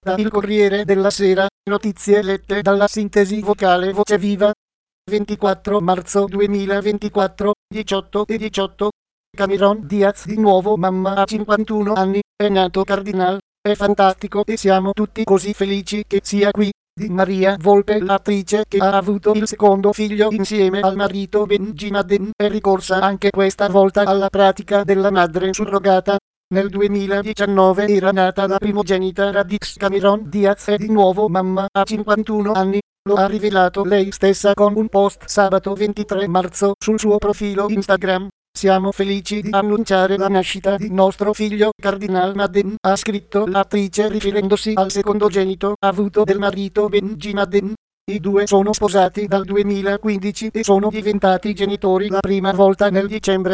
Da Il Corriere della Sera, notizie lette dalla sintesi vocale Voce Viva. 24 marzo 2024, 18:18. Cameron Diaz di nuovo mamma a 51 anni, è nato Cardinal, è fantastico e siamo tutti così felici che sia qui. Di Maria Volpe, l'attrice che ha avuto il secondo figlio insieme al marito Benji Madden, è ricorsa anche questa volta alla pratica della madre surrogata. Nel 2019 era nata la primogenita Radix Cameron Diaz e di nuovo mamma a 51 anni. Lo ha rivelato lei stessa con un post sabato 23 marzo sul suo profilo Instagram. Siamo felici di annunciare la nascita di nostro figlio Cardinal Madden, ha scritto l'attrice riferendosi al secondogenito avuto del marito Benji Madden. I due sono sposati dal 2015 e sono diventati genitori la prima volta nel dicembre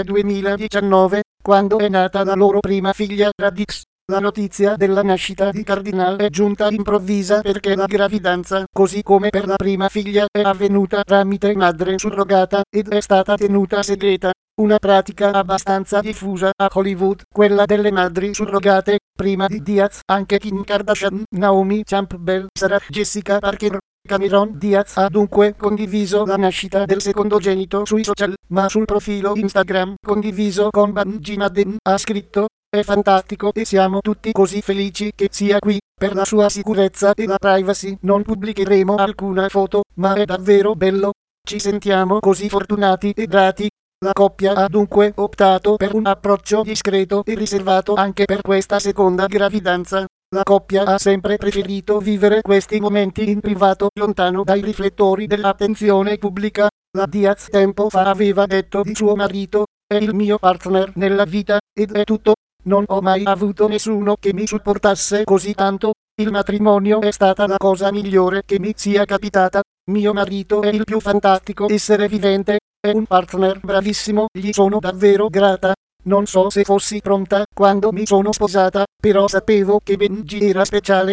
2019, quando è nata la loro prima figlia Radix. La notizia della nascita di Cardinal è giunta improvvisa perché la gravidanza, così come per la prima figlia, è avvenuta tramite madre surrogata ed è stata tenuta segreta. Una pratica abbastanza diffusa a Hollywood, quella delle madri surrogate. Prima di Diaz, anche Kim Kardashian, Naomi Campbell, Sarah Jessica Parker. Cameron Diaz ha dunque condiviso la nascita del secondogenito sui social, ma sul profilo Instagram condiviso con Benji Madden ha scritto: è fantastico e siamo tutti così felici che sia qui. Per la sua sicurezza e la privacy non pubblicheremo alcuna foto, ma è davvero bello. Ci sentiamo così fortunati e grati. La coppia ha dunque optato per un approccio discreto e riservato anche per questa seconda gravidanza. La coppia ha sempre preferito vivere questi momenti in privato, lontano dai riflettori dell'attenzione pubblica. La Diaz tempo fa aveva detto di suo marito: è il mio partner nella vita, ed è tutto. Non ho mai avuto nessuno che mi supportasse così tanto. Il matrimonio è stata la cosa migliore che mi sia capitata. Mio marito è il più fantastico essere vivente, è un partner bravissimo, gli sono davvero grata. Non so se fossi pronta quando mi sono sposata, però sapevo che Benji era speciale.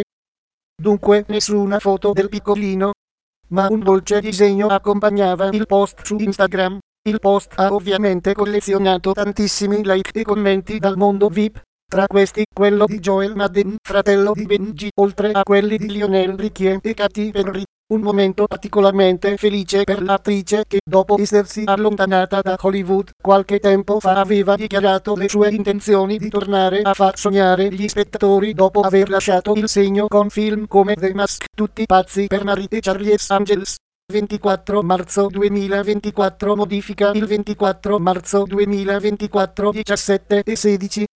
Dunque nessuna foto del piccolino, ma un dolce disegno accompagnava il post su Instagram. Il post ha ovviamente collezionato tantissimi like e commenti dal mondo VIP, tra questi quello di Joel Madden, fratello di Benji, oltre a quelli di Lionel Richie e Katy Perry. Un momento particolarmente felice per l'attrice che, dopo essersi allontanata da Hollywood qualche tempo fa, aveva dichiarato le sue intenzioni di tornare a far sognare gli spettatori dopo aver lasciato il segno con film come The Mask, Tutti pazzi per Mary e Charlie's Angels. 24 marzo 2024 modifica il 24 marzo 2024 17:16